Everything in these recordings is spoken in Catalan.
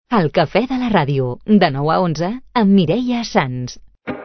El cafè de la ràdio, de 9 a 11, amb Mireia Sans.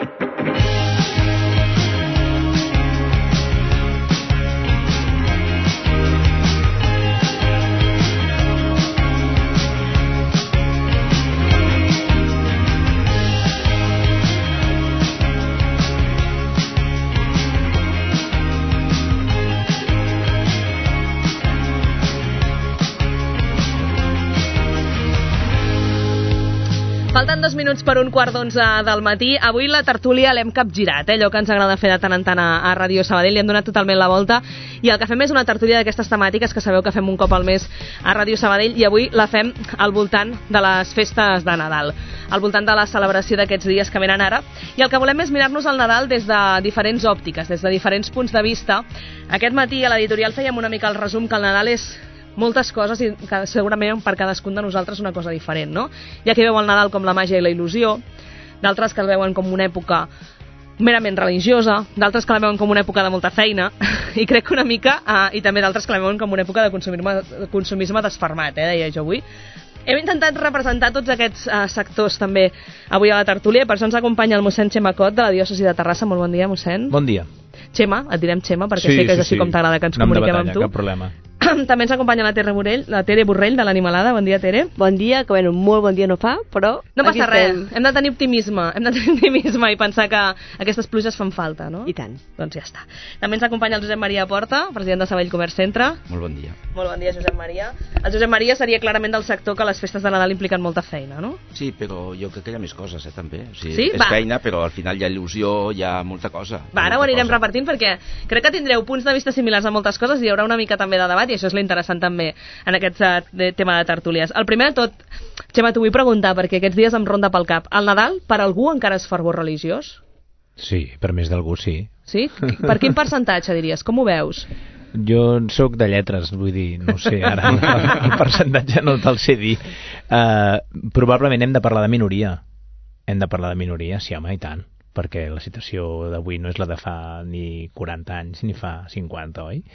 Falten 2 minuts per un quart d'11 del matí. Avui la tertúlia l'hem capgirat, allò que ens agrada fer de tant en tant a Ràdio Sabadell. Li hem donat totalment la volta i el que fem és una tertúlia d'aquestes temàtiques que sabeu que fem un cop al mes a Ràdio Sabadell, i avui la fem al voltant de les festes de Nadal, al voltant de la celebració d'aquests dies que venen ara, i el que volem és mirar-nos el Nadal des de diferents òptiques, des de diferents punts de vista. Aquest matí a l'editorial fèiem una mica el resum que el Nadal és moltes coses i que segurament per cadascun de nosaltres una cosa diferent, no? Hi ha qui veu el Nadal com la màgia i la il·lusió, d'altres que el veuen com una època merament religiosa, d'altres que la veuen com una època de molta feina, i crec que una mica, i també d'altres que la veuen com una època de consumisme desfermat, deia jo avui. Hem intentat representar tots aquests sectors també avui a la tertúlia, per això ens acompanya el mossèn Xema Cot, de la diòcesi de Terrassa. Molt bon dia, mossèn. Bon dia. Xema, et direm Xema, perquè sé que és així com t'agrada que ens comuniquem amb tu. Cap problema. També ens acompanya la Tere Borrell, de l'Animalada. Bon dia, Tere. Bon dia, que bueno, molt bon dia no fa, però... No passa res, hem de tenir optimisme, i pensar que aquestes pluges fan falta, no? I tant. Doncs ja està. També ens acompanya el Josep Maria Porta, president de Sabadell Comerç Centre. Molt bon dia. Molt bon dia, Josep Maria. El Josep Maria seria clarament del sector que les festes de Nadal impliquen molta feina, no? Sí, però jo crec que hi ha més coses, també. O sigui, sí? És feina, però al final hi ha il·lusió, hi ha molta cosa. Va, ara ho anirem repartint, perquè crec que tindreu punts de vista similars a moltes coses i hi haurà una mica també de debat, i això és l'interessant també en aquest tema de tertúlies. El primer de tot, Xema, t'ho vull preguntar, perquè aquests dies em ronda pel cap. El Nadal, per algú, encara és fervor religiós? Sí, per més d'algú, sí. Sí? Per quin percentatge, diries? Com ho veus? Jo sóc de lletres, vull dir, no sé, ara el percentatge no te'l sé dir. Probablement hem de parlar de minoria. Hem de parlar de minoria, sí, home, i tant. Perquè la situació d'avui no és la de fa ni 40 anys ni fa 50, oi?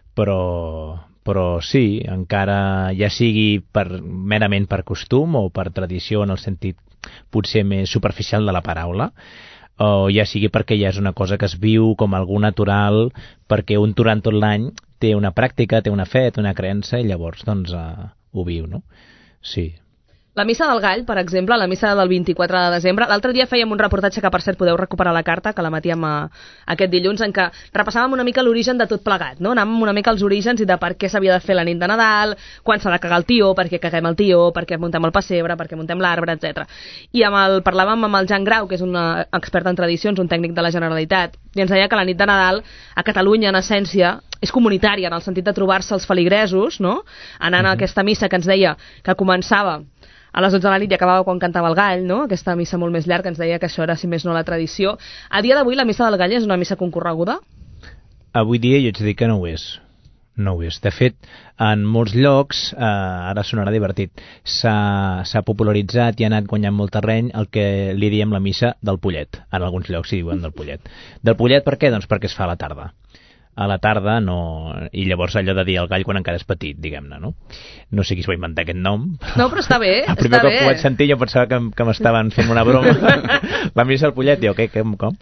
Però sí, encara ja sigui merament per costum o per tradició en el sentit potser més superficial de la paraula, o ja sigui perquè ja és una cosa que es viu com algú natural, perquè un durant tot l'any té una pràctica, té una fe, té una creença, i llavors doncs ho viu, no? Sí. La Missa del Gall, per exemple, la missa del 24 de desembre, l'altre dia fèiem un reportatge que, per cert, podeu recuperar la carta, que l'emetíem aquest dilluns, en què repassàvem una mica l'origen de tot plegat, no? Anàvem una mica als orígens i de per què s'havia de fer la nit de Nadal, quan s'ha de cagar el tió, per què caguem el tió, per què muntem el pessebre, per què muntem l'arbre, etc. I parlàvem amb el Jan Grau, que és un expert en tradicions, un tècnic de la Generalitat, i ens deia que la nit de Nadal a Catalunya, en essència, és comunitària, en el sentit de trobar-se els feligresos, no? Anant a aquesta missa que ens deia que començava a les 12 de la nit i acabava quan cantava el gall, no? Aquesta missa molt més llarga, ens deia que això era, si més no, la tradició. A dia d'avui la missa del gall és una missa concorreguda? Avui dia jo ets dir que no ho és. No ho és. De fet, en molts llocs, ara sonarà divertit, s'ha popularitzat i ha anat guanyant molt terreny el que li diem la missa del pollet. En alguns llocs s'hi diuen del pollet. Del pollet per què? Doncs perquè es fa a la tarda. A la tarda, no... I llavors allò de dir el gall quan encara és petit, diguem-ne, no? No sé qui es va inventar aquest nom. No, però està bé, el primer cop que ho vaig sentir jo pensava que m'estaven fent una broma. La missa del pollet, jo, què, com?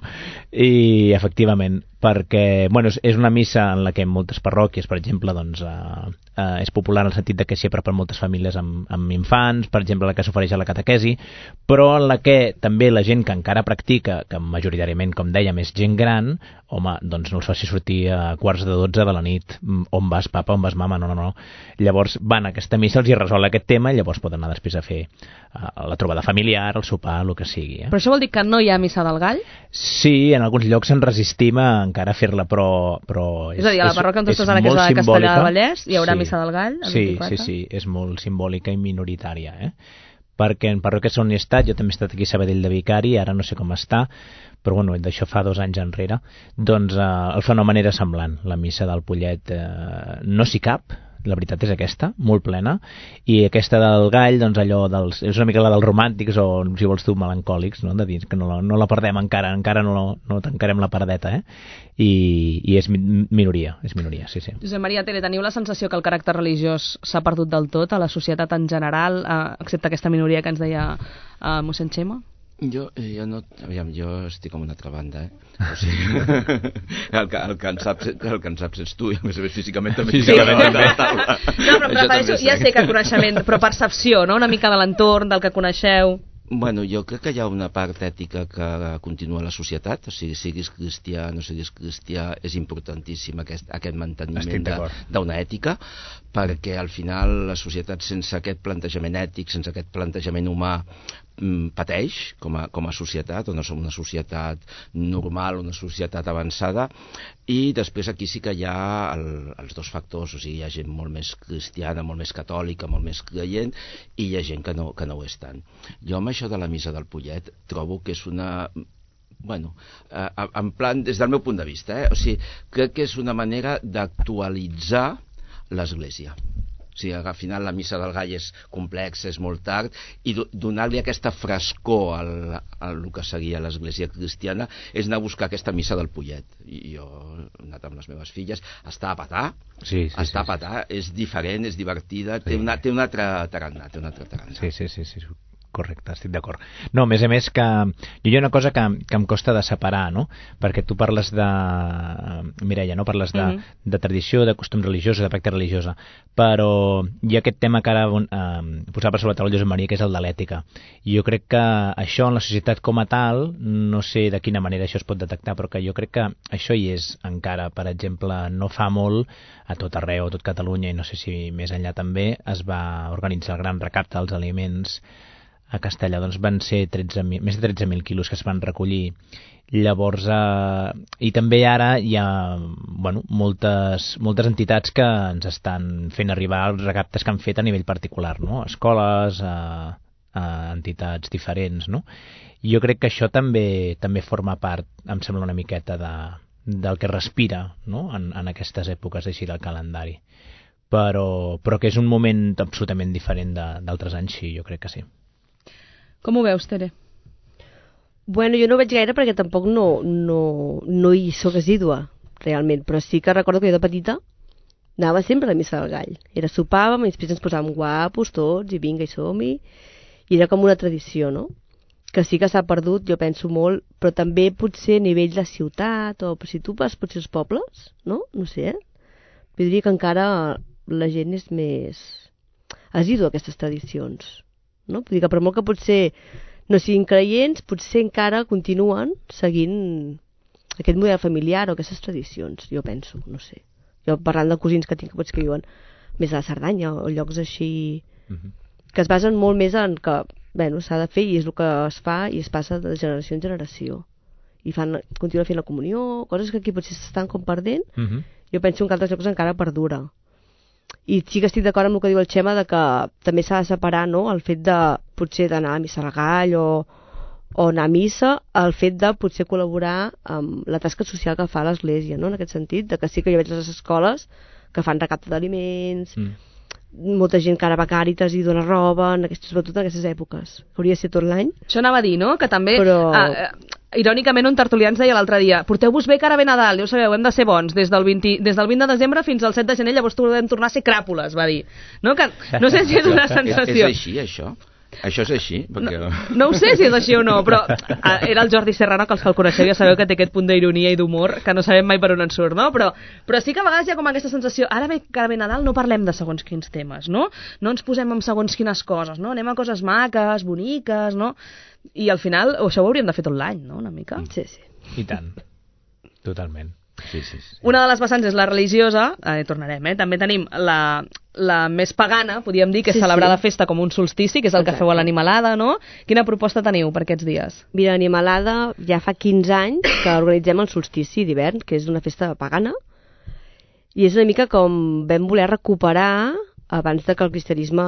I, efectivament, perquè, bueno, és una missa en la que en moltes parròquies, per exemple, doncs, és popular en el sentit de que s'hi apropen moltes famílies amb infants, per exemple, la que s'ofereix a la catequesi, però en la que també la gent que encara practica, que majoritàriament, com dèiem, és gent gran, home, doncs no els faci sortir a quarts de 12 de la nit. On vas, papa, on vas, mama? No. Llavors van a aquesta missa, els hi resol aquest tema, i llavors poden anar després a fer la trobada familiar, el sopar, el que sigui. Però això vol dir que no hi ha missa del gall? Sí, en alguns llocs ens resistim a encara fer-la, però és a dir, a la parròquia on tu estàs ara, que és la de Castellar del Vallès, hi haurà missa del gall el 24? Sí, és molt simbòlica i minoritària, perquè en parròquies on he estat, jo també he estat aquí a Sabadell de vicari, ara no sé com està, però bueno, d'això fa 2 anys enrere, doncs el fenomen era semblant. La missa del pollet no s'hi cap, la veritat és aquesta, molt plena, i aquesta del gall, doncs allò és una mica la dels romàntics o, si vols tu, melancòlics, no? De dir que no la perdem encara no tancarem la paradeta, i és minoria, sí. Josep Maria Tere, teniu la sensació que el caràcter religiós s'ha perdut del tot a la societat en general, excepte aquesta minoria que ens deia mossèn Xema? Jo no... Aviam, jo estic com una altra banda, O sigui, el que en saps ets tu, i a més físicament també. No, però prefereixo, ja sé que coneixement, però percepció, no? Una mica de l'entorn, del que coneixeu. Bueno, jo crec que hi ha una part ètica que continua a la societat, o sigui, siguis cristià, no siguis cristià, és importantíssim aquest manteniment d'una ètica, perquè al final la societat sense aquest plantejament ètic, sense aquest plantejament humà, pateix com a societat, o no som una societat normal, una societat avançada, i després aquí sí que hi ha els dos factors, o sigui, hi ha gent molt més cristiana, molt més catòlica, molt més creient, i hi ha gent que no ho és tant. Jo amb això de la missa del Pollet trobo que és una... Bueno, en plan, des del meu punt de vista, o sigui, crec que és una manera d'actualitzar l'Església. O sigui, al final la missa del gall és complex, és molt tard, i donar-li aquesta frescor al que seguia l'Església cristiana és anar a buscar aquesta missa del Pollet. I jo he anat amb les meves filles, està a petar, a petar, és diferent, és divertida, té un altre tarannà, Sí. Correcte, estic d'acord. No, a més que hi ha una cosa que em costa de separar, no? Perquè tu parles de... Mireia, no? Parles de tradició, de costum religiosa, de pràctica religiosa, però hi ha aquest tema que ara posava sobre la taula Josep Maria, que és el de l'ètica. I jo crec que això en la societat com a tal, no sé de quina manera això es pot detectar, però que jo crec que això hi és encara. Per exemple, no fa molt, a tot arreu, a tot Catalunya, i no sé si més enllà també, es va organitzar el gran recapte dels aliments a Castellà. Doncs van ser més de 13.000 quilos que es van recollir. Llavors, i també ara hi ha moltes entitats que ens estan fent arribar els recaptes que han fet a nivell particular, no? Escoles, entitats diferents, no? Jo crec que això també forma part, em sembla, una miqueta del que respira, no? en aquestes èpoques així del calendari. Però que és un moment absolutament diferent d'altres anys, sí, jo crec que sí. Com ho veus, Tere? Bueno, jo no ho veig gaire perquè tampoc no hi soc assídua, realment, però sí que recordo que jo de petita anava sempre a la missa del gall. Sopàvem i després ens posàvem guapos tots i vinga, i som-hi. I era com una tradició, no? Que sí que s'ha perdut, jo penso molt, però també potser a nivell de ciutat, o si tu vas potser als pobles, no? No sé, Jo diria que encara la gent és més assídua a aquestes tradicions, no? Vull dir que per molt que potser no siguin creients, potser encara continuen seguint aquest model familiar o aquestes tradicions, jo penso, no sé. Jo parlant de cosins que tinc que viuen més a la Cerdanya o llocs així que es basen molt més en que s'ha de fer i és el que es fa i es passa de generació en generació i continuen fent la comunió, coses que aquí potser s'estan com perdent. Jo penso que en altres llocs encara perdura. I sí que estic d'acord amb el que diu el Xema de que també s'ha de separar, no? El fet de potser d'anar a missa al gall o anar a missa, el fet de potser col·laborar amb la tasca social que fa l'Església, no? En aquest sentit, de que sí que jo veig les escoles que fan recapte d'aliments, molta gent que ara va a Càritas i dona roba, sobretot en aquestes èpoques. Hauria de ser tot l'any. Això anava a dir, no? Que també... irònicament, un tertulià ens deia l'altre dia: porteu-vos bé que ara ve Nadal, ja ho sabeu, hem de ser bons des del 20 de desembre fins al 7 de gener, llavors podem tornar a ser cràpules, va dir, no? Que no sé si és una sensació. És així, això? Això és així? Perquè... No ho sé si és així o no, però era el Jordi Serrano, que els que el coneixeu ja sabeu que té aquest punt d'ironia i d'humor que no sabem mai per on en surt, no? Però sí que a vegades hi ha com aquesta sensació: ara ve que ve Nadal, no parlem de segons quins temes, no? No ens posem amb segons quines coses, no? Anem a coses maques, boniques, no? I al final això ho hauríem de fer tot l'any, no? Una mica. Sí. I tant. Totalment. Sí. Una de les vessants és la religiosa, tornarem, també tenim la més pagana, podríem dir, que és celebrar la festa com un solstici, que és el que feu a l'Animalada, no? Quina proposta teniu per aquests dies? Mira, l'Animalada ja fa 15 anys que organitzem el solstici d'hivern, que és una festa pagana, i és una mica com vam voler recuperar abans de que el cristianisme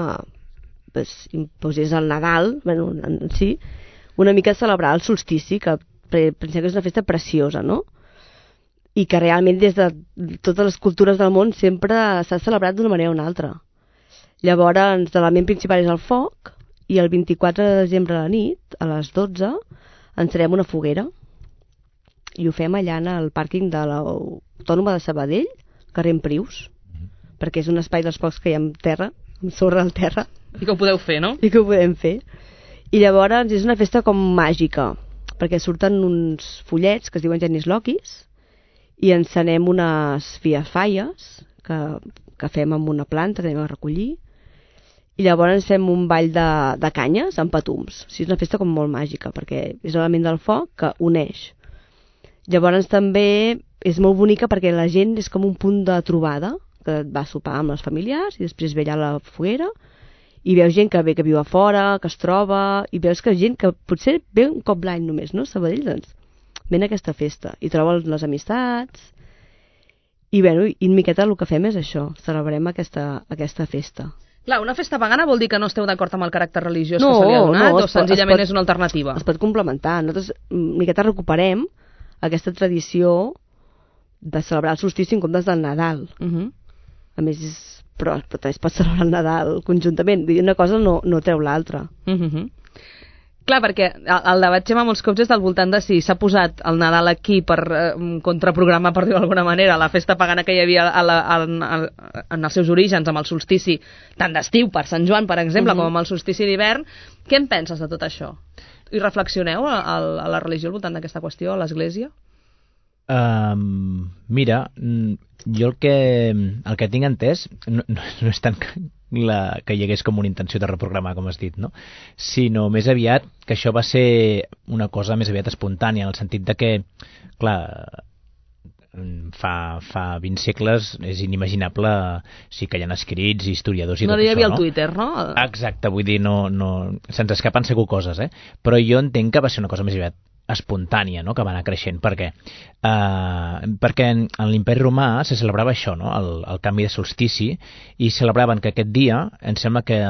imposés el Nadal, en si, una mica celebrar el solstici, que pensem que és una festa preciosa, no? i que realment des de totes les cultures del món sempre s'ha celebrat d'una manera o una altra. Llavors, l'element principal és el foc, i el 24 de desembre a la nit, a les 12, encenem una foguera, i ho fem allà al pàrquing de l'Autònoma de Sabadell, carrer Emprius, perquè és un espai dels pocs que hi ha amb terra, amb sorra al terra. I que ho podeu fer, no? I que ho podem fer. I llavors és una festa com màgica, perquè surten uns follets que es diuen genis loquis, i encenem unes fiafaies que fem amb una planta, anem a recollir, i llavors fem un ball de canyes amb patums. O sigui, és una festa com molt màgica, perquè és l'element del foc que uneix. Llavors també és molt bonica perquè la gent és com un punt de trobada, que va sopar amb els familiars i després ve allà a la foguera i veus gent que viu a fora, que es troba, i veus que gent que potser ve un cop l'any només, no? Sabadell, doncs, ven a aquesta festa i troba les amistats i, bueno, i una miqueta el que fem és això, celebrem aquesta festa. Clar, una festa pagana vol dir que no esteu d'acord amb el caràcter religiós que se li ha donat, o senzillament és una alternativa? Es pot complementar. Nosaltres una miqueta recuperem aquesta tradició de celebrar el solstici en comptes del Nadal. A més, però també es pot celebrar el Nadal conjuntament. Una cosa no treu l'altra. Clar, perquè el debat, Xema, molts cops és del voltant de si s'ha posat el Nadal aquí per contraprogramar, per dir-ho d'alguna manera, la festa pagana que hi havia en els seus orígens, amb el solstici tant d'estiu, per Sant Joan, per exemple, com amb el solstici d'hivern. Què en penses de tot això? I reflexioneu a la religió al voltant d'aquesta qüestió, a l'Església? Mira, jo el que tinc entès no és tant que hi hagués com una intenció de reprogramar, com has dit, no? Sinó més aviat que això va ser una cosa més aviat espontània, en el sentit de que, clar, fa 20 segles és inimaginable, sí que hi ha escrits, historiadors i tot això, no? No hi havia el Twitter, no? Exacte, vull dir, no se'ns escapen segur coses, però jo entenc que va ser una cosa més aviat espontània, no?, que va anar creixent. Per què? Perquè en l'Imperi Romà se celebrava això, no?, el canvi de solstici, i celebraven que aquest dia, em sembla que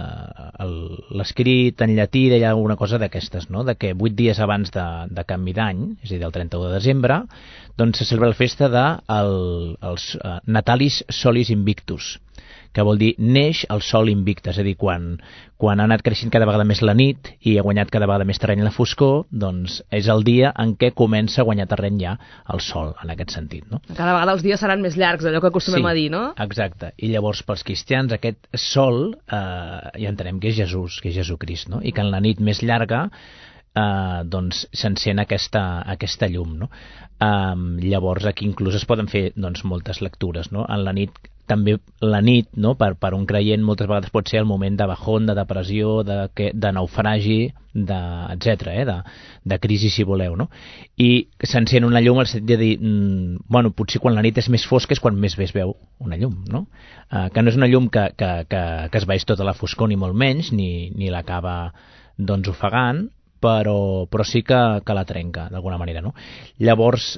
l'escrit en llatí deia alguna cosa d'aquestes, no?, de que 8 dies abans de canvi d'any, és a dir, del 31 de desembre, doncs se celebra la festa dels Natalis Solis Invictus, que vol dir neix el sol invicte, és a dir, quan ha anat creixent cada vegada més la nit i ha guanyat cada vegada més terreny la foscor, doncs és el dia en què comença a guanyar terreny ja el sol, en aquest sentit, no? Cada vegada els dies seran més llargs, allò que acostumem a dir, no? Exacte, i llavors pels cristians aquest sol ja entenem que és Jesús, que és Jesucrist, no? I que en la nit més llarga doncs s'encén aquesta llum, no? Llavors aquí inclús es poden fer doncs moltes lectures, no? En la nit, també la nit, no? Per un creient moltes vegades pot ser el moment de bajón, de depressió, de naufragi, etc., de crisi, si voleu, no? I s'encén una llum al sentit de dir, bueno, potser quan la nit és més fosca és quan més bé es veu una llum, no? Que no és una llum que es veix tota la foscor, ni molt menys, ni l'acaba doncs ofegant, però sí que la trenca d'alguna manera, no? Llavors,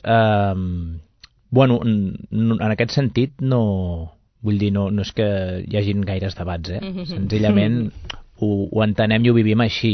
bueno, en aquest sentit no és que hi hagin gaires debats, senzillament ho entenem i ho vivim així,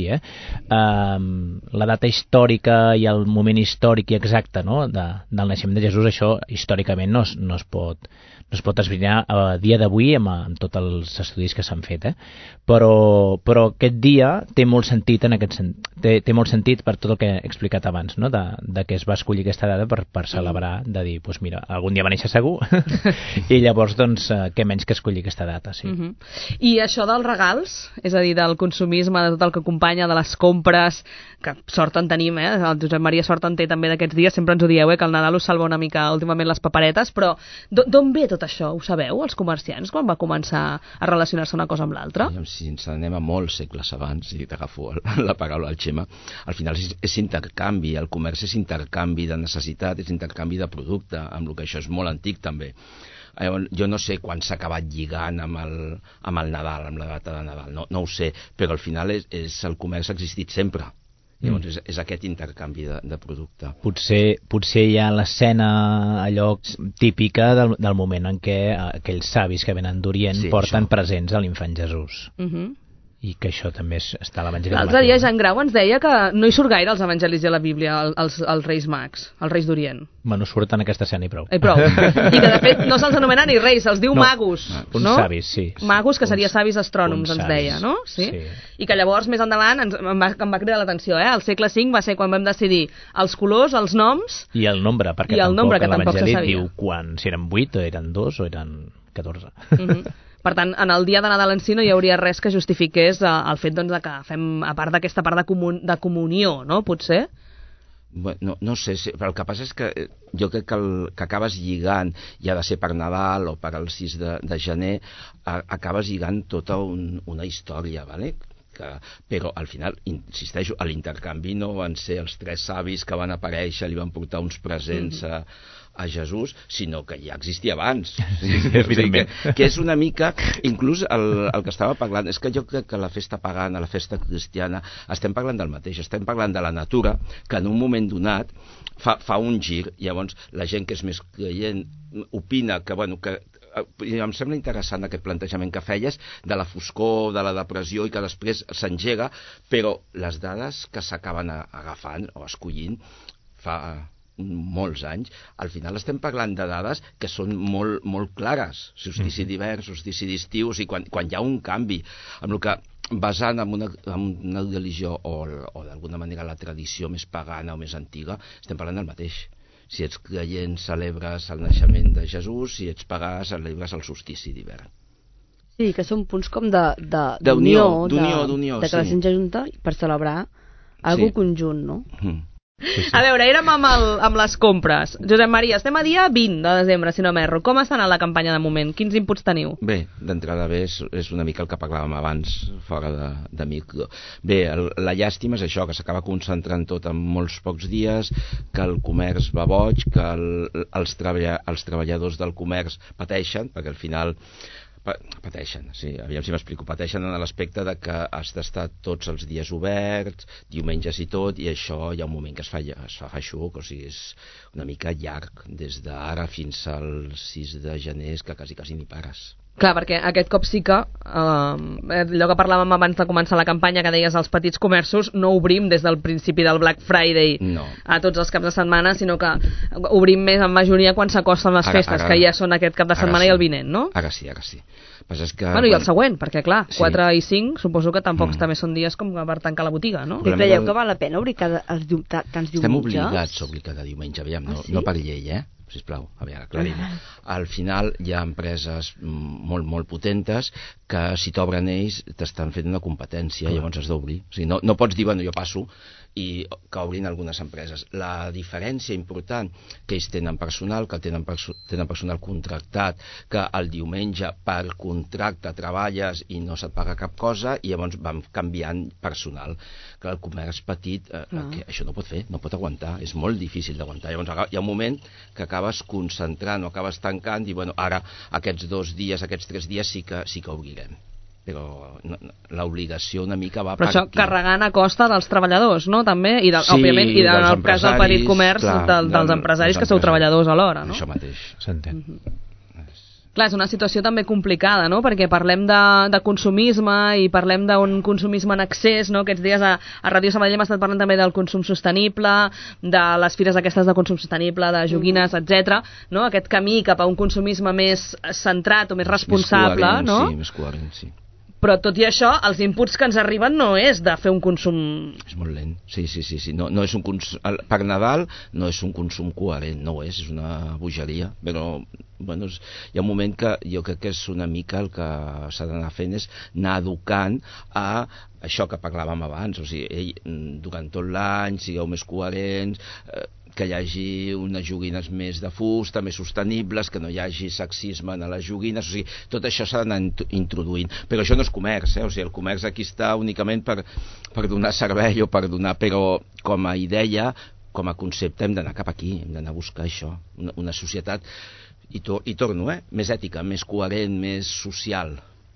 la data històrica i el moment històric i exacte, no?, del naixement de Jesús, això històricament no es pot esbrinar a dia d'avui amb tots els estudis que s'han fet, però aquest dia té molt sentit té molt sentit per tot el que he explicat abans, no?, de que es va escollir aquesta data per celebrar, de dir, doncs mira, algun dia va néixer segur i llavors, doncs, què menys que escollir aquesta data, sí. I això dels regals, és a dir, del consumisme, de tot el que acompanya, de les compres, que sort en tenim, el Josep Maria sort en té també d'aquests dies, sempre ens ho dieu, que el Nadal us salva una mica últimament les paperetes, però d'on ve tot això? Ho sabeu, els comerciants, quan va començar a relacionar-se una cosa amb l'altra? Si ens anem a molts segles abans, i t'agafo la paraula al Xema, al final és intercanvi, el comerç és intercanvi de necessitat, és intercanvi de producte, amb el que això és molt antic també. Jo no sé quan s'ha acabat lligant amb el Nadal, amb la data de Nadal, no ho sé, però al final el comerç ha existit sempre. Llavors és aquest intercanvi de producte. Potser hi ha l'escena allò típica del moment en què aquells savis que venen d'Orient porten presents a l'infant Jesús. i que això també està a l'Evangeli de L'altre Mateu. dia Jean Grau ens deia que no hi surt gaire als evangelis i a la Bíblia, els Reis Mags, els Reis d'Orient. Bueno, surten aquesta escena i prou. Prou. I que de fet no se'ls anomena ni reis, se'ls diu magos. Uns no? savis, sí. Magos, que seria savis astrònoms, ens deia, no? Sí? I que llavors, més endavant, em va cridar l'atenció, Al segle V va ser quan vam decidir els colors, els noms... I el nombre, perquè tampoc l'Evangeli diu si eren 8, o eren 2, o eren 14. Per tant, en el dia de Nadal en si no hi hauria res que justifiqués el fet doncs, que fem, a part d'aquesta part de comunió, no? Potser? Bueno, no sé, però el que passa és que jo crec que acabes lligant, ja ha de ser per Nadal o per el 6 de gener, acabes lligant tota una història, ¿vale? Però al final, insisteixo, a l'intercanvi no van ser els 3 savis que van aparèixer, li van portar uns presents a Jesús, sinó que ja existia abans. Evidentment. Que és una mica, inclús el que estava parlant, és que jo crec que la festa pagana, la festa cristiana, estem parlant del mateix, estem parlant de la natura, que en un moment donat fa un gir, llavors la gent que és més creient opina que, bueno, que em sembla interessant aquest plantejament que feies de la foscor, de la depressió i que després s'engega, però les dades que s'acaben agafant o escollint fa molts anys, al final estem parlant de dades que són molt, molt clares, solstici d'hivern, solstici d'estiu, o sigui, quan hi ha un canvi, amb el que basant en una religió o d'alguna manera la tradició més pagana o més antiga, estem parlant del mateix. Si ets creient, celebres el naixement de Jesús, si ets pagà, celebres el solstici d'hivern. Sí, que són punts com d'unió, de que la gent s'ajunta per celebrar algo conjunt, no? Sí. A veure, érem amb les compres. Josep Maria, estem a dia 20 de desembre, si no m'erro. Com està anant la campanya de moment? Quins inputs teniu? Bé, d'entrada bé, és una mica el que parlàvem abans, fora de micro. Bé, la llàstima és això, que s'acaba concentrant tot en molts pocs dies, que el comerç va boig, que els treballadors del comerç pateixen, perquè al final pateixen, sí, aviam si m'explico, pateixen en l'aspecte de que has d'estar tots els dies oberts, diumenges i tot, i això hi ha un moment que es fa feixuc, o sigui, és una mica llarg, des d'ara fins al 6 de gener, que quasi ni pares. Clar, perquè aquest cop sí que allò que parlàvem abans de començar la campanya, que deies els petits comerços, no obrim des del principi del Black Friday a tots els caps de setmana, sinó que obrim més en majoria quan s'acosten les festes, que ja són aquest cap de setmana i el vinent, no? Ara sí. És que, bueno, i el següent, perquè clar, 4 i 5 suposo que tampoc també són dies com per tancar la botiga, no? I creieu que val la pena obrir tants diumenges? Estem obligats a obrir cada diumenge, aviam, no per llei, sisplau, aviam, aclarim. Al final hi ha empreses molt, molt potentes que si t'obren ells t'estan fent una competència, llavors has d'obrir. O sigui, no pots dir, bueno, jo passo i que obrin algunes empreses. La diferència important que ells tenen personal, que tenen personal contractat, que el diumenge per contracte treballes i no se't paga cap cosa i llavors van canviant personal. Que el comerç petit, que això no pot fer, no pot aguantar, és molt difícil d'aguantar. Llavors hi ha un moment que acabes concentrant o acabes tancant i bueno, ara aquests 2 dies, aquests 3 dies sí que obrirem. Però l'obligació una mica va per aquí. Però això carregant a costa dels treballadors, no? També, i òbviament, i en el cas del petit comerç, dels empresaris que sou treballadors alhora, no? Això mateix. S'entén. Clar, és una situació també complicada, no? Perquè parlem de consumisme i parlem d'un consumisme en excés, no? Aquests dies a Ràdio Sabadell hem estat parlant també del consum sostenible, de les fires aquestes de consum sostenible, de joguines, etc. No? Aquest camí cap a un consumisme més centrat o més responsable, més coherent, no? Sí, més coherent, sí. Però tot i això, els inputs que ens arriben no és de fer un consum... És molt lent, sí. No és un consum... Per Nadal no és un consum coherent, no ho és una bogeria, però bueno, hi ha un moment que jo crec que és una mica el que s'ha d'anar fent és anar educant a això que parlàvem abans, o sigui, durant tot l'any sigueu més coherents, que hi hagi unes joguines més de fusta, més sostenibles, que no hi hagi sexisme en les joguines, o sigui, tot això s'ha d'anar introduint. Però això no és comerç, o sigui, el comerç aquí està únicament per donar servei o per donar, però com a idea, com a concepte, hem d'anar cap aquí, hem d'anar a buscar això, una societat, i torno, més ètica, més coherent, més social.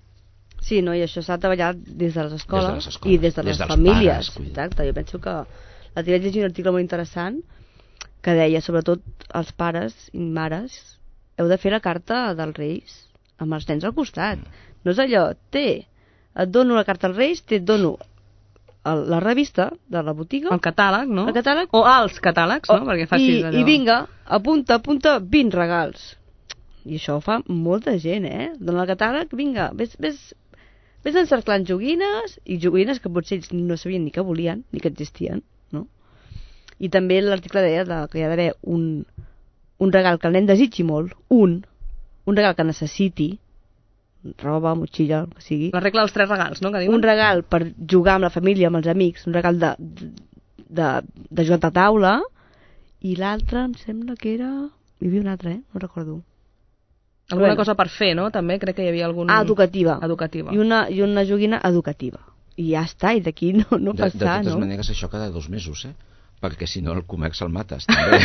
Sí, no, i això s'ha de treballar des de les escoles i des de les famílies. Pares, exacte, jo penso que l'altre dia llegir un article molt interessant que deia, sobretot els pares i mares, heu de fer la carta dels Reis amb els nens al costat. No és allò, et dono la carta als Reis, et dono la revista de la botiga. El catàleg, no? El catàleg. O els catàlegs, no? Perquè facis allò. I vinga, apunta 20 regals. I això ho fa molta gent, Dona el catàleg, vinga, vés encerclant joguines, i joguines que potser ells no sabien ni que volien, ni que existien, no? I també l'article deia que hi ha d'haver un regal que el nen desitgi molt, un regal que necessiti, roba, motxilla, el que sigui. La regla dels 3 regals, no? Que diuen? Un regal per jugar amb la família, amb els amics, un regal de joc de taula, i l'altre em sembla que era... Hi havia un altre, no recordo. Alguna cosa per fer, no? També crec que hi havia algun... Educativa. I una joguina educativa. I ja està, i d'aquí no passar, no? De totes maneres, això cada 2 mesos, perquè si no el comerç el mates, també.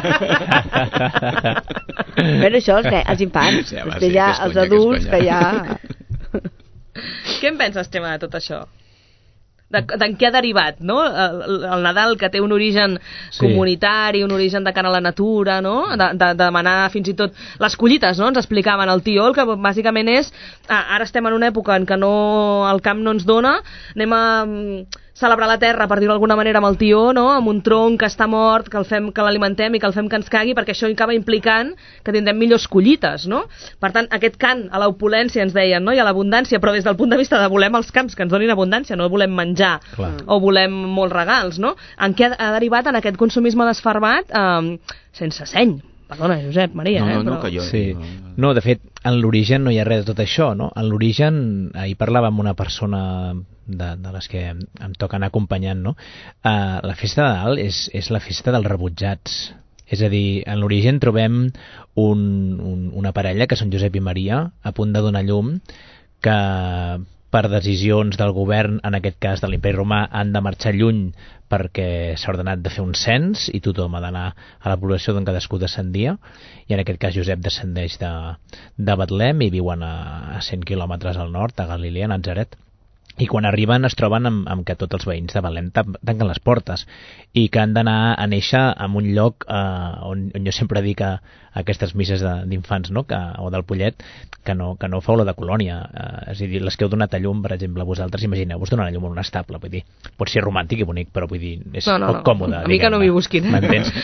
Però això, els infants, sí, després ja els adults, que ja... Què en penses, Xema, de tot això? D'en què ha derivat, no? El Nadal, que té un origen comunitari, un origen de cara a la natura, no? De demanar fins i tot les collites, no? Ens explicaven el tio, el que bàsicament és ara estem en una època en què el camp no ens dona, anem a celebrar la terra, per dir-ho d'alguna manera, amb el tió, no? Amb un tronc que està mort, que l'alimentem i que el fem que ens cagui, perquè això acaba implicant que tindrem millors collites, no? Per tant, aquest cant a l'opulència, ens deien, no? I a l'abundància, però des del punt de vista de volem els camps que ens donin abundància, no volem menjar. Clar. O volem molts regals, no? En què ha derivat en aquest consumisme desfermat sense seny? Perdona, Josep Maria, No, que jo... Sí. No, de fet, en l'origen no hi ha res de tot això, no? En l'origen, ahir parlava amb una persona de les que em toca anar acompanyant, no? La festa de Nadal és la festa dels rebutjats. És a dir, en l'origen trobem una parella, que són Josep i Maria, a punt de donar llum, que per decisions del govern, en aquest cas de l'Imperi Romà, han de marxar lluny perquè s'ha ordenat de fer un cens i tothom ha d'anar a la població d'on cadascú descendia, i en aquest cas Josep descendeix de Betlem i viuen a 100 quilòmetres al nord, a Galilea, a Natzaret. I quan arriben es troben amb que tots els veïns de Betlem tanquen les portes i que han d'anar a néixer en un lloc on jo sempre dic a aquestes misses d'infants, no? O del pollet, que no fa olor de colònia. És a dir, les que heu donat a llum, per exemple, vosaltres, imagineu-vos donar a llum en un estable. Vull dir, pot ser romàntic i bonic, però vull dir, és poc còmode. A mi que no m'hi busquin. M'entens?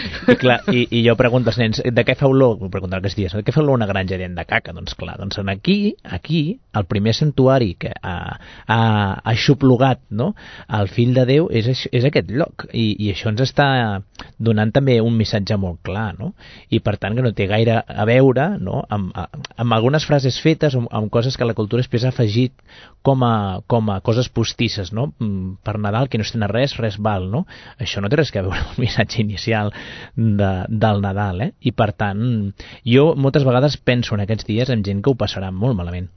I jo pregunto als nens, de què fa olor? Ho pregunto aquests dies, de què fa olor una granja dient de caca? Doncs clar, aquí, el primer santuari que ha aixoplugat, no? El fill de Déu és aquest lloc, i això ens està donant també un missatge molt clar, no? I per tant que no té gaire a veure, no? amb algunes frases fetes, amb coses que la cultura després ha afegit com a coses postisses, no? Per Nadal, que no es té res val, no? Això no té res a veure amb el missatge inicial del Nadal, I per tant, jo moltes vegades penso en aquests dies en gent que ho passarà molt malament,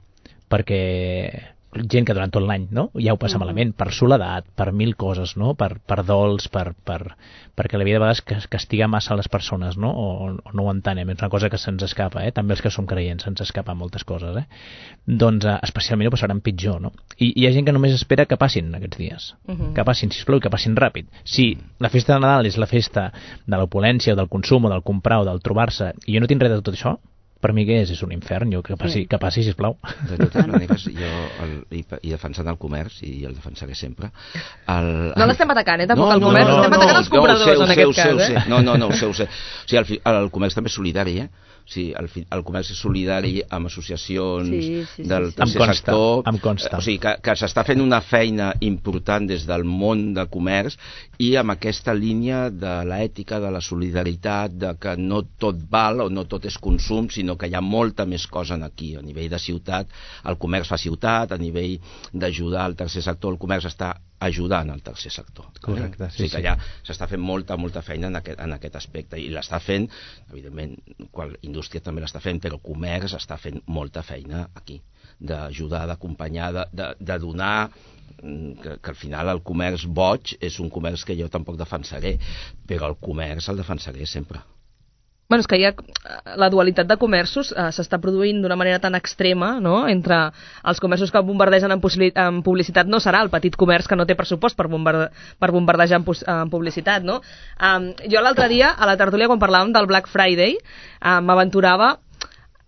perquè gent que durant tot l'any, no? Ja ho passa malament, per soledat, per mil coses, no? Per dols, perquè la vida de vegades castiga massa a les persones, no? O no ho entenem, és una cosa que se'ns escapa, també els que som creients se'ns escapen moltes coses, Doncs especialment ho passaran pitjor, no? I hi ha gent que només espera que passin aquests dies, que passin, sisplau, i que passin ràpid. Si la festa de Nadal és la festa de l'opulència, o del consum, o del comprar, o del trobar-se, i jo no tinc res de tot això, per mi què és? És un infern, que passi, sisplau. De totes maneres, jo, i defensant el comerç, i el defensaré sempre... No l'estem atacant, tampoc el comerç, estem atacant els compradors, en aquest cas, No, ho sé. O sigui, el comerç també és solidari, O sigui, el comerç és solidari amb associacions del tercer sector. Em consta. O sigui, que s'està fent una feina important des del món de comerç i amb aquesta línia de l'ètica, de la solidaritat, de que no tot val o no tot és consum, sinó que hi ha molta més cosa aquí. A nivell de ciutat, el comerç fa ciutat, a nivell d'ajudar al tercer sector, el comerç està ajudant al tercer sector. Correcte, sí. O sigui que ja s'està fent molta feina en aquest aspecte, i l'està fent, evidentment, qual indústria també l'està fent, però el comerç està fent molta feina aquí, d'ajudar, d'acompanyar, de donar, que al final el comerç boig és un comerç que jo tampoc defensaré, però el comerç el defensaré sempre. Bueno, és que hi ha la dualitat de comerços s'està produint d'una manera tan extrema, no? Entre els comerços que bombardegen en publicitat, no serà el petit comerç que no té pressupost per bombardejar en publicitat, no? Jo l'altre dia, a la tertúlia, quan parlàvem del Black Friday, m'aventurava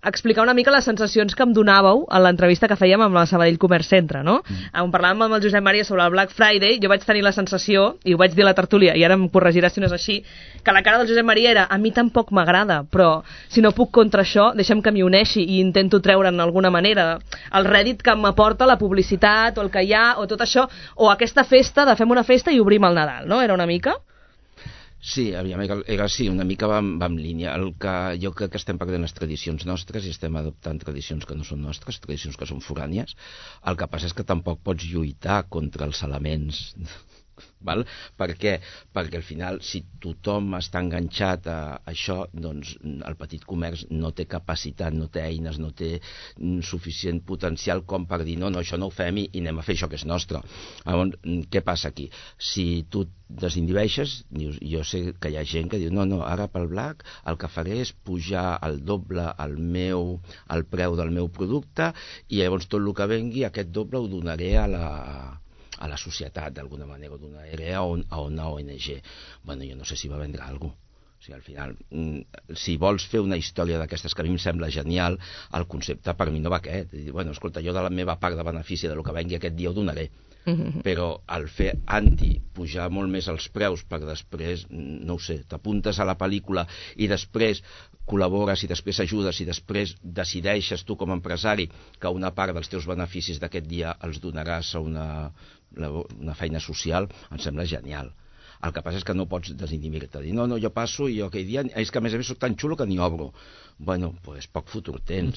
explicar una mica les sensacions que em donàveu a l'entrevista que fèiem amb la Sabadell Comerç Centre, no? On parlàvem amb el Josep Maria sobre el Black Friday, jo vaig tenir la sensació, i ho vaig dir a la tertúlia, i ara em corregirà si no és així, que la cara del Josep Maria era, a mi tampoc m'agrada, però si no puc contra això, deixa'm que m'hi uneixi i intento treure'n d'alguna manera el rèdit que m'aporta la publicitat, o el que hi ha, o tot això, o aquesta festa, de fem una festa i obrim el Nadal, no? Era una mica... Sí, aviam, era sí, una mica va en línia. El que jo crec que estem perdent les tradicions nostres i estem adoptant tradicions que no són nostres, tradicions que són forànies. El que passa és que tampoc pots lluitar contra els elements, val? Per què? Perquè al final, si tothom està enganxat a això, doncs el petit comerç no té capacitat, no té eines, no té suficient potencial com per dir no, això no ho fem i anem a fer això que és nostre. Llavors, què passa aquí? Si tu desinhibeixes, dius, jo sé que hi ha gent que diu no, ara pel Black el que faré és pujar al doble el preu del meu producte i llavors tot el que vengui, aquest doble ho donaré a la societat d'alguna manera, o donaré a una ONG. Bueno, jo no sé si va vendre alguna cosa. O sigui, al final, si vols fer una història d'aquestes que a mi em sembla genial, el concepte per mi no va aquest. Bueno, escolta, jo de la meva part de benefici del que vengui aquest dia ho donaré. Però el fer pujar molt més els preus per després, no ho sé, t'apuntes a la pel·lícula i després col·labores i després ajudes i després decideixes tu com a empresari que una part dels teus beneficis d'aquest dia els donaràs a una feina social, em sembla genial. El que passa és que no pots desinhibir-te, dir no, jo passo i jo aquell dia, és que a més soc tan xulo que ni obro. Bueno, doncs poc futur tens.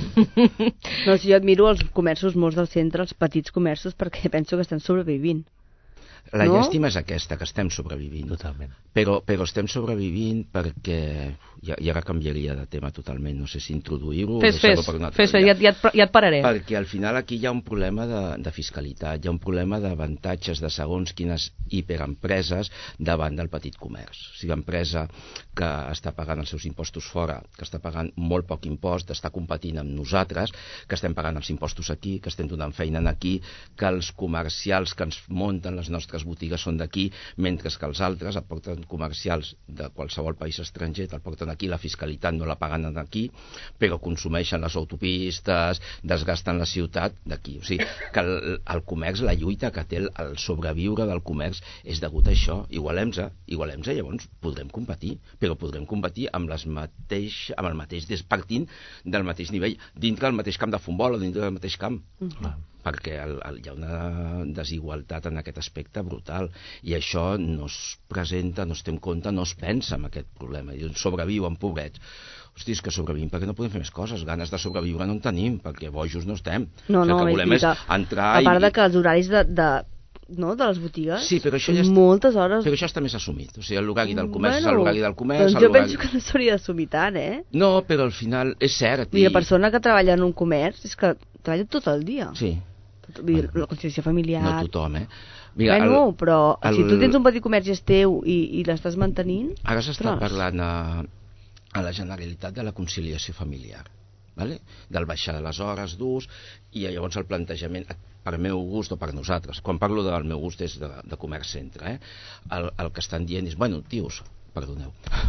No, si jo admiro els comerços molts del centre, els petits comerços, perquè penso que estan sobrevivint. La llàstima és aquesta, que estem sobrevivint. Totalment. Però estem sobrevivint perquè... I ara canviaria de tema totalment, no sé si introduir-ho o deixar-ho per una altra. Ja et pararé. Perquè al final aquí hi ha un problema de fiscalitat, hi ha un problema d'avantatges de segons quines hiperempreses davant del petit comerç. O sigui, empresa que està pagant els seus impostos fora, que està pagant molt poc impost, està competint amb nosaltres, que estem pagant els impostos aquí, que estem donant feina aquí, que els comercials que ens munten les nostres botigues són d'aquí, mentre que els altres aporten comercials de qualsevol país estranger, te'l porten aquí, la fiscalitat no la paguen aquí, però consumeixen les autopistes, desgasten la ciutat d'aquí. O sigui, que el comerç, la lluita que té el sobreviure del comerç és degut a això. Igualem-se, llavors podrem competir, però podrem competir amb el mateix, partint del mateix nivell, dintre del mateix camp de futbol o dintre del mateix camp. Perquè hi ha una desigualtat en aquest aspecte brutal i això no es presenta, no es té en compte, no es pensa en aquest problema. Sobreviuen, pobrets. Hosti, és que sobrevivim perquè no podem fer més coses. Ganes de sobreviure no en tenim, perquè bojos no estem. No, el que volem és entrar a part que els horaris de les botigues, sí, però això moltes hores... Però això està més assumit. O sigui, l'horari del comerç és l'horari del comerç... Doncs jo penso que no s'hauria d'assumir tant, No, però al final és cert. I la persona que treballa en un comerç és que treballa tot el dia. Sí. La conciliació familiar... No tothom, Mira, però si tu tens un petit comerç i és teu i l'estàs mantenint... Ara s'està parlant a la Generalitat de la conciliació familiar, vale? Del baixar de les hores d'ús, i llavors el plantejament, per meu gust o per nosaltres, quan parlo del meu gust és de comerç centre, el que estan dient és, bueno, tios, perdoneu,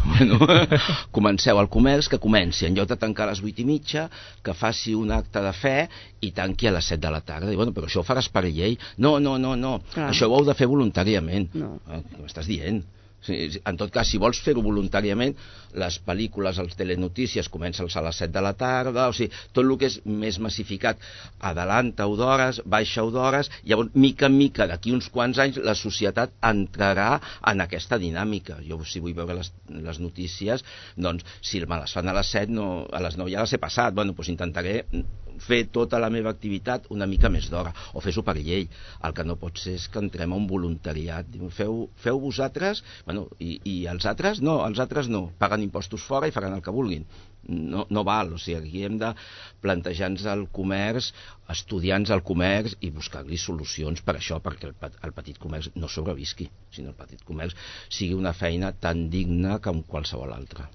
comenceu el comerç, que comenci en lloc de tancar a les 8:30, que faci un acte de fe i tanqui a les 7 de la tarda. I, bueno, però això ho faràs per llei. No, això ho heu de fer voluntàriament. Què m'estàs dient? En tot cas, si vols fer-ho voluntàriament, les pel·lícules, les telenotícies comencen a les 7 de la tarda, o sigui, tot el que és més massificat, adelanta-ho d'hores, baixa-ho d'hores, llavors, mica en mica, d'aquí uns quants anys, la societat entrarà en aquesta dinàmica. Jo, si vull veure les notícies, doncs, si me les fan a les 7, a les 9 ja les he passat, bueno, doncs intentaré fer tota la meva activitat una mica més d'hora, o fes-ho per llei. El que no pot ser és que entrem a un voluntariat. Feu vosaltres, bueno, i els altres? No, els altres no. Paguen impostos fora i faran el que vulguin. No val, o sigui, aquí hem de plantejar-nos el comerç, estudiar-nos el comerç i buscar-li solucions per això, perquè el petit comerç no sobrevisqui, sinó el petit comerç sigui una feina tan digna com qualsevol altra.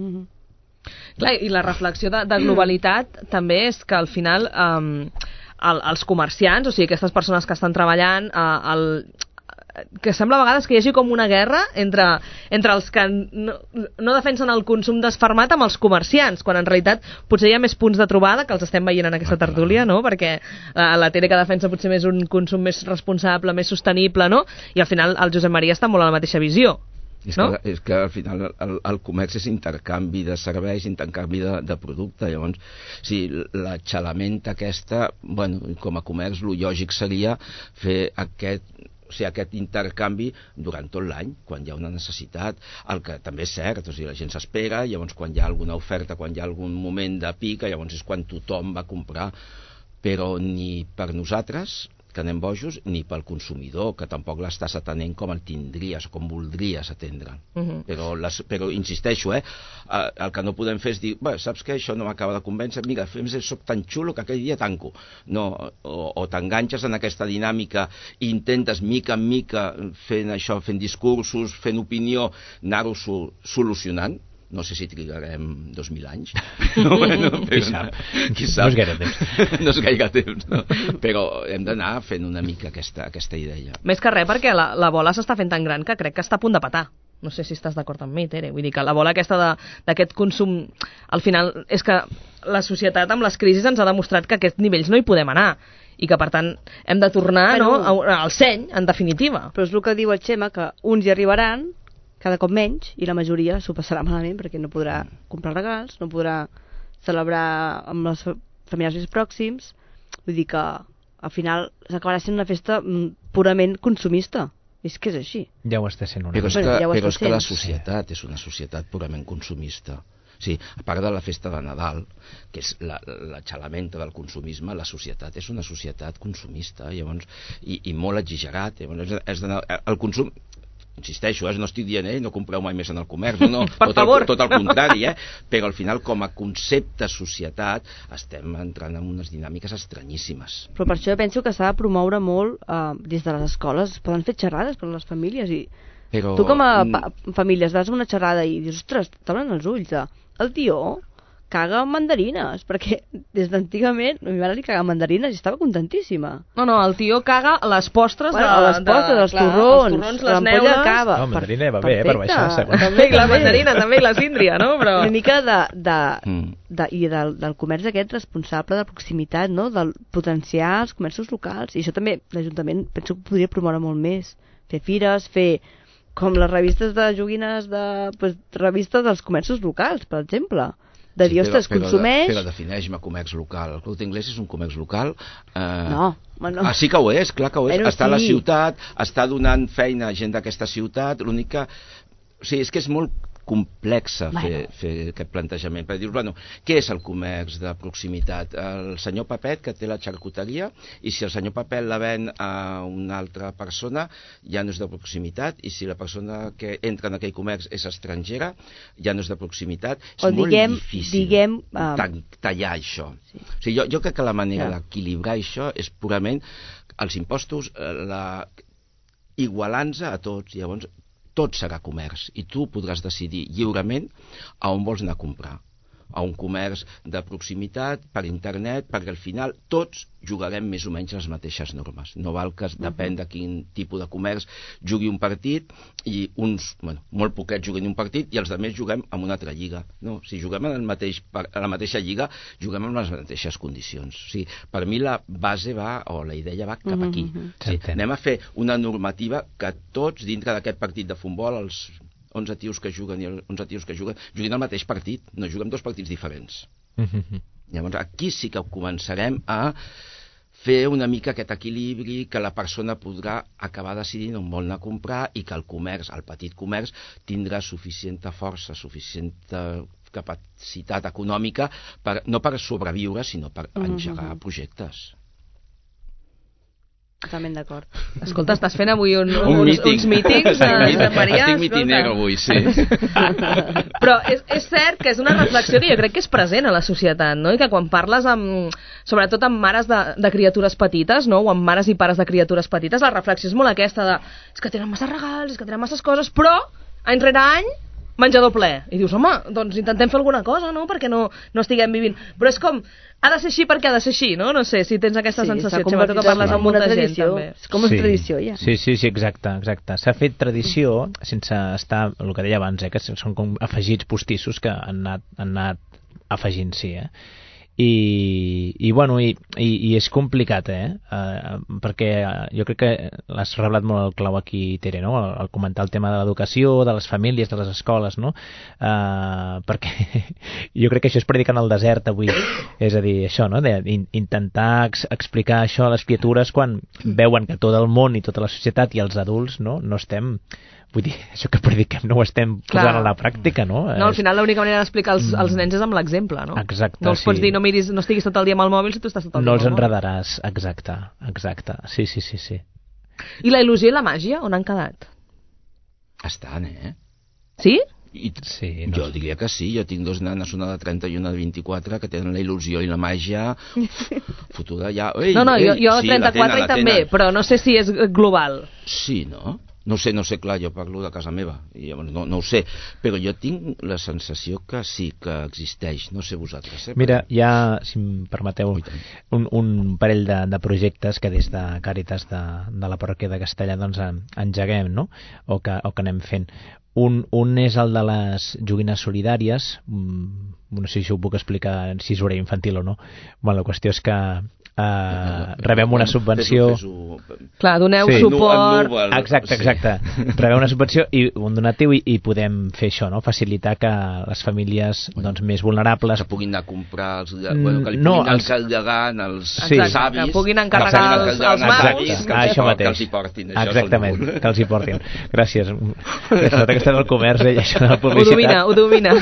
Clar, i la reflexió de globalitat també és que al final els comerciants, o sigui, aquestes persones que estan treballant, que sembla a vegades que hi hagi com una guerra entre els que no defensen el consum desfermat amb els comerciants, quan en realitat potser hi ha més punts de trobada, que els estem veient en aquesta tertúlia, no? Perquè la Tere que defensa potser més un consum més responsable, més sostenible, no? I al final el Josep Maria està molt a la mateixa visió. No? És que al final el comerç és intercanvi de serveis, intercanvi de producte. Llavors, si la xalamenta aquesta, bueno, com a comerç, el lògic seria fer aquest intercanvi durant tot l'any, quan hi ha una necessitat, el que també és cert, o sigui, la gent s'espera, llavors quan hi ha alguna oferta, quan hi ha algun moment de pica, llavors és quan tothom va comprar, però ni per nosaltres, que anem bojos, ni pel consumidor, que tampoc l'estàs atenent com el tindries, com voldries atendre. Però insisteixo, el que no podem fer és dir, saps què, això no m'acaba de convèncer, mira, soc tan xulo que aquell dia tanco. No, o t'enganxes en aquesta dinàmica i intentes mica en mica fent això, fent discursos, fent opinió, anar-ho solucionant. No sé si trigarem 2.000 anys. No, bueno, qui sap. No és gaire temps. No és gaire temps, no. Però hem d'anar fent una mica aquesta idea. Més que res, perquè la bola s'està fent tan gran que crec que està a punt de petar. No sé si estàs d'acord amb mi, Tere. Vull dir que la bola aquesta d'aquest consum, al final, és que la societat amb les crisis ens ha demostrat que a aquests nivells no hi podem anar. I que, per tant, hem de tornar al seny, en definitiva. Però és el que diu el Xema, que uns hi arribaran, cada cop menys, i la majoria s'ho passarà malament perquè no podrà comprar regals, no podrà celebrar amb els familiars més pròxims. Vull dir que al final s'acabarà sent una festa purament consumista. És que és així. Ja ho està sent una. Però és que la societat és una societat purament consumista. Sí, a part de la festa de Nadal, que és la xalamenta del consumisme, la societat és una societat consumista, llavors, i molt exagerat. El consum, insisteixo, no estic dient, no compreu mai més en el comerç, no, tot el contrari, però al final, com a concepte societat, estem entrant en unes dinàmiques estranyíssimes. Però per això jo penso que s'ha de promoure molt des de les escoles, es poden fer xerrades per a les famílies, i tu com a famílies vas a una xerrada i dius, ostres, t'obren els ulls, el tio caga amb mandarines, perquè des d'antigament a mi mare li caga amb mandarines i estava contentíssima. No, el tio caga les postres, els torrons, les neules. Cava. No, mandarina va bé, per baixar. També la mandarina, també la síndria, no? Però... Una mica del comerç aquest responsable de proximitat, no? Del potenciar els comerços locals. I això també l'Ajuntament penso que podria promoure molt més. Fer fires, fer com les revistes de joguines, revistes dels comerços locals, per exemple. De dir, ostres, consumeix... Però defineix-me comerç local. El Corte Inglés és un comerç local? No. Sí que ho és, clar que ho és. Està a la ciutat, està donant feina a gent d'aquesta ciutat, l'únic que... O sigui, és que és molt complexa fer aquest plantejament, per dir, què és el comerç de proximitat? El senyor Pepet, que té la xarcuteria, i si el senyor Pepet la ven a una altra persona, ja no és de proximitat, i si la persona que entra en aquell comerç és estrangera, ja no és de proximitat. És molt difícil tallar això. O sigui, jo crec que la manera d'equilibrar això és purament els impostos, igualant-se a tots, llavors tot serà comerç i tu podràs decidir lliurement a on vols anar a comprar. A un comerç de proximitat, per internet, perquè al final tots jugarem més o menys les mateixes normes. No val que depèn de quin tipus de comerç jugui un partit i uns, molt poquets juguen un partit i els altres juguem en una altra lliga. No, si juguem a la mateixa lliga, juguem en les mateixes condicions. O sigui, per mi la base la idea va cap aquí. Anem a fer una normativa que tots, dintre d'aquest partit de futbol, els 11 tios que juguen i els 11 tios que juguin al mateix partit, no juguem dos partits diferents. Llavors aquí sí que començarem a fer una mica aquest equilibri, que la persona podrà acabar decidint on vol anar a comprar i que el comerç, el petit comerç, tindrà suficient força, suficient capacitat econòmica, no per sobreviure, sinó per engegar projectes. Totalment d'acord. Escolta, estàs fent avui uns mítings, Josep Maria? Estic mitinero avui, sí. Però és cert que és una reflexió que jo crec que és present a la societat, no? I que quan parles sobretot amb mares de criatures petites, no? O amb mares i pares de criatures petites, la reflexió és molt aquesta de és que tenen massa regals, és que tenen masses coses, però any rere any menjador ple. I dius, home, doncs intentem fer alguna cosa, no? Perquè no estiguem vivint. Però és com, ha de ser així perquè ha de ser així, no? No sé si tens aquesta sensació, Xema, tu que parles amb molta gent, també. És com una tradició, ja. Sí, exacte. S'ha fet tradició sense estar, el que deia abans, que són com afegits postissos que han anat afegint-s'hi, I és complicat, perquè jo crec que l'has reblat molt el clau aquí, Tere, no? El comentar el tema de l'educació, de les famílies, de les escoles, no? Perquè jo crec que això és predicar en el desert avui, és a dir, això, no? Intentar explicar això a les criatures quan veuen que tot el món i tota la societat i els adults no estem... Vull dir, això que prediquem no ho estem posant a la pràctica, no? No, al final l'única manera d'explicar als nens és amb l'exemple, no? Exacte, no els pots dir, no estiguis tot el dia amb el mòbil si tu estàs tot el dia amb el mòbil. No els enredaràs, exacte. Sí. I la il·lusió i la màgia, on han quedat? Estan, Sí? Sí, jo diria que sí, jo tinc 2 nanes, una de 30 i una de 24, que tenen la il·lusió i la màgia fotuda ja... Jo de 34 i també, però no sé si és global. Sí, no? No sé, clar, jo parlo de casa meva, i no ho sé, però jo tinc la sensació que sí, que existeix, no sé vosaltres. Mira, hi ha, si em permeteu, un parell de projectes que des de Càritas de la parròquia de Castellà doncs engeguem, no? O que anem fent. Un és el de les joguines solidàries, no sé si ho puc explicar si és horari infantil o no. Bueno, la qüestió és que rebem una subvenció. Clar, doneu suport. Exacte. Rebem una subvenció i un donatiu i podem fer això, no? Facilitar que les famílies doncs, més vulnerables que puguin anar a comprar que li puguin encarregar als avis, que puguin encarregar als mavis, que els hi portin. Exactament, que els hi portin. Gràcies. Que estem al comerç i això de la publicitat. Ho domina.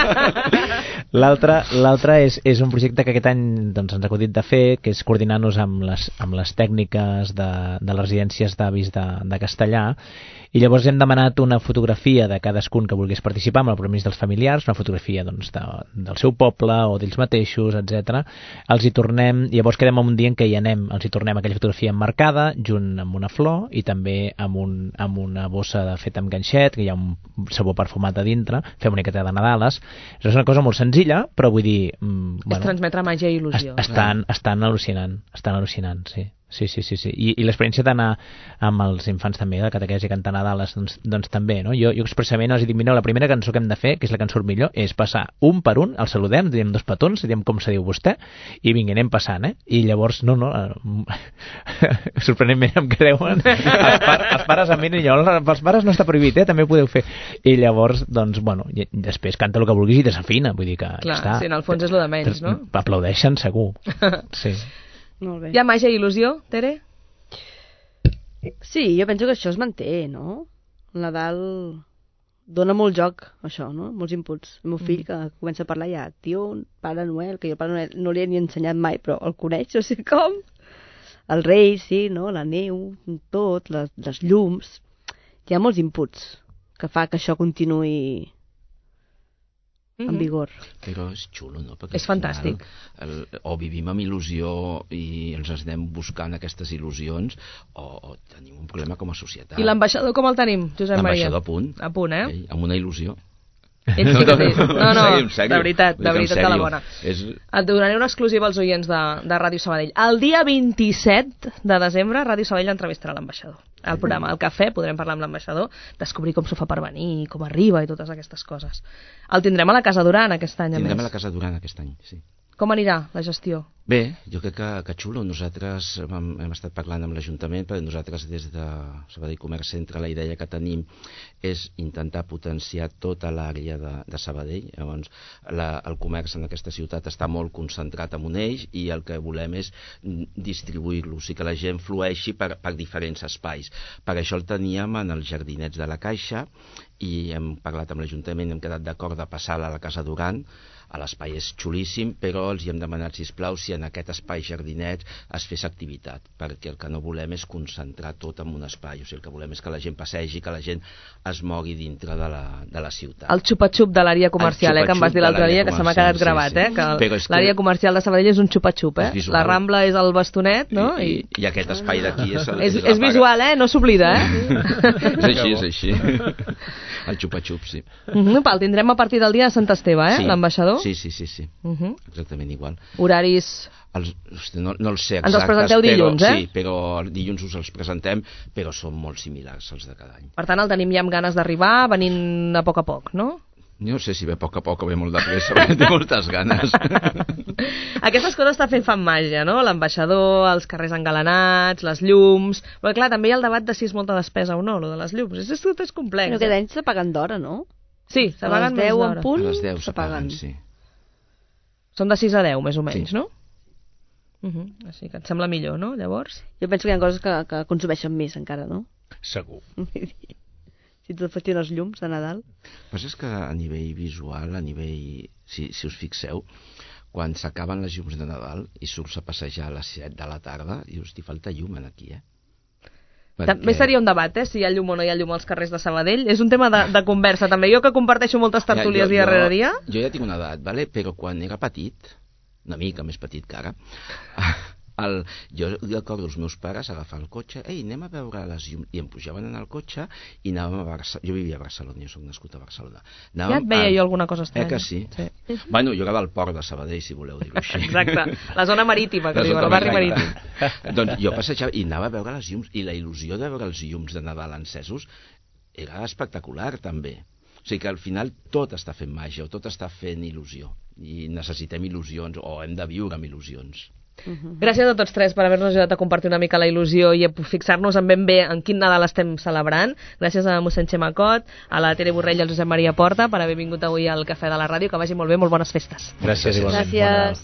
L'altre és un projecte que aquest any doncs, ens ha acudit de fer, que és coordinar-nos amb les tècniques de les residències d'avis de Castellà, i llavors hem demanat una fotografia de cadascun que volgués participar amb el permís dels familiars, una fotografia doncs, del seu poble o d'ells mateixos, etc. Els hi tornem, i llavors quedem un dia en què hi anem, els hi tornem aquella fotografia emmarcada junt amb una flor i també amb una bossa feta amb ganxet, que hi ha un sabó perfumat a dintre, fem una miqueta de Nadales. És una cosa molt senzilla, però vull dir... és transmetre màgia i il·lusió. Estan al·lucinant, sí. Sí. I l'experiència d'anar amb els infants també, de catequesi, cantar Nadales, doncs també, no? Jo expressament els dic, mireu, la primera cançó que hem de fer, que és la que ens surt millor, és passar un per un, els saludem, diem 2 petons, diem com se diu vostè, i vinga, anem passant, I llavors, sorprenentment em creuen, els pares em miren i jo, pels pares no està prohibit, també ho podeu fer. I llavors, doncs, bueno, després canta el que vulguis i desafina, vull dir que clar, està... sí, en el fons és el de menys, no? Aplaudeixen, segur. Sí. Molt bé. Hi ha màgia i il·lusió, Tere? Sí, jo penso que això es manté, no? El Nadal dona molt joc, això, no? Molts inputs. El meu fill, que comença a parlar ja, tio, Pare Noel, que jo Pare Noel no li he ni ensenyat mai, però el coneix, no sé com. El rei, sí, no? La neu, tot, les llums. Hi ha molts inputs que fa que això continuï en vigor. Però és xulo, no? Perquè és fantàstic. O vivim amb il·lusió i ens anem buscant aquestes il·lusions o tenim un problema com a societat. I l'ambaixador com el tenim, Josep Maria? L'ambaixador a punt. A punt, amb una il·lusió. Ell sí que té. No, de veritat de la bona. Et donaré una exclusiva als oients de Ràdio Sabadell. El dia 27 de desembre, Ràdio Sabadell entrevistarà l'ambaixador. Al programa El Cafè podrem parlar amb l'ambaixador, descobrir com s'ho fa per venir, com arriba i totes aquestes coses. El tindrem a la Casa Duran aquest any, a més. Tindrem a la Casa Duran aquest any, sí. Com anirà la gestió? Bé, jo crec que xulo. Nosaltres hem estat parlant amb l'Ajuntament, perquè nosaltres des de Sabadell Comerç Centre la idea que tenim és intentar potenciar tota l'àrea de Sabadell. Llavors, el comerç en aquesta ciutat està molt concentrat en un eix i el que volem és distribuir-lo, o sigui que la gent flueixi per diferents espais. Per això el teníem en els jardinets de la Caixa i hem parlat amb l'Ajuntament, hem quedat d'acord de passar a la Casa Duran. L'espai és xulíssim, però els hi hem demanat, sisplau, si en aquest espai jardinet es fes activitat, perquè el que no volem és concentrar tot en un espai, o sigui, el que volem és que la gent passegi, que la gent es mogui dintre de la ciutat. El xupa-xup de l'àrea comercial, que em vas dir l'altre dia, que se m'ha quedat gravat, que l'àrea comercial de Sabadell és un xupa-xup, La Rambla és el bastonet, no? I aquest espai d'aquí és visual, no s'oblida, És així. El xupa-xup, sí. El tindrem a partir del dia de Sant Esteve, l'ambaixador? Sí. Exactament igual. Horaris... No els sé exactes. Ens els presenteu dilluns, Sí, però dilluns us els presentem, però són molt similars als de cada any. Per tant, el tenim ja amb ganes d'arribar, venint a poc, no? No sé si ve a poc o ve molt de pressa, perquè té moltes ganes. Aquestes coses també fan màgia, no? L'ambaixador, els carrers engalanats, les llums... Però clar, també hi ha el debat de si és molta despesa o no, lo de les llums. Tot és complex. Però cada any s'apaguen d'hora, no? Sí, s'apaguen més d'hora. A les 10 en punt a les 10 s'apaguen, sí. Són de 6 a 10, més o menys, no? Així que et sembla millor, no, llavors? Jo penso que hi ha coses que consumeixen més encara, no? Segur. Si tu fas els llums de Nadal. Però és que a nivell visual, si us fixeu, quan s'acaben les llums de Nadal i surts a passejar a les 7 de la tarda, dius, t'hi falta llum aquí, També seria un debat, si hi ha llum o no hi ha llum als carrers de Sabadell. És un tema de conversa, també. Jo que comparteixo moltes tertúlies dia rere dia. Jo ja tinc una edat, però quan era petit, una mica més petit que ara, jo recordo els meus pares agafar el cotxe, anem a veure les llums, i em pujaven en el cotxe i anàvem a Barcelona. Jo vivia a Barcelona, jo soc nascut a Barcelona. Ja et veia jo alguna cosa estranya. Que sí? Bueno, jo era del port de Sabadell, si voleu dir-ho així. Exacte, la zona marítima, que diuen, el barri marítim. Doncs jo passejava i anava a veure les llums, i la il·lusió de veure els llums de Nadal encesos era espectacular, també. O sigui que al final tot està fent màgia, o tot està fent il·lusió, i necessitem il·lusions, o hem de viure amb il·lusions. Gràcies a tots tres per haver-nos ajudat a compartir una mica la il·lusió i a fixar-nos en ben bé en quin Nadal estem celebrant. Gràcies a mossèn Xemacot, a la Tere Borrell i al Josep Maria Porta per haver vingut avui al Cafè de la Ràdio. Que vagi molt bé, molt bones festes. Gràcies. Gràcies.